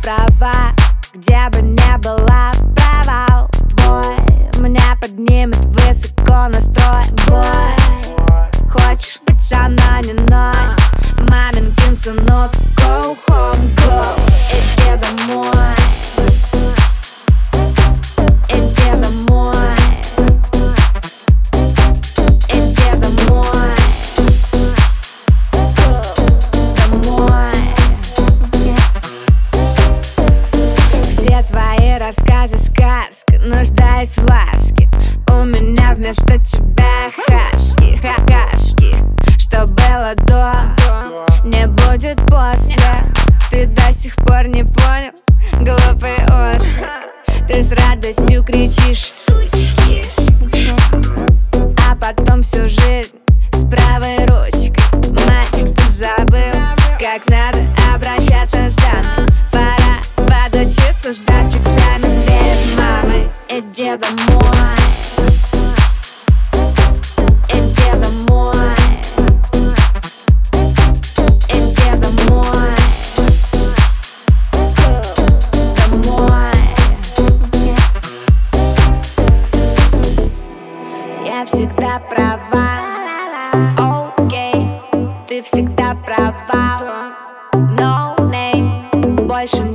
права, где бы не была, провал твой меня поднимет высоко настрой. Бой, хочешь быть со мной, не ной, маменькин сынок, go home, go, иди домой. Рассказы, сказка, нуждаясь в ласке. У меня вместо тебя хаски, хакашки. Что было до, не будет после. Ты до сих пор не понял, глупый ослик. Ты с радостью кричишь, сучки, а потом всю жизнь с правой ручкой. Мальчик, ты забыл, как надо обращаться с дамой. Пора подучиться, сдать экзамен перед мамой. Иди домой, иди домой, иди домой, домой. Я всегда права, окей, ты всегда права. No name, больше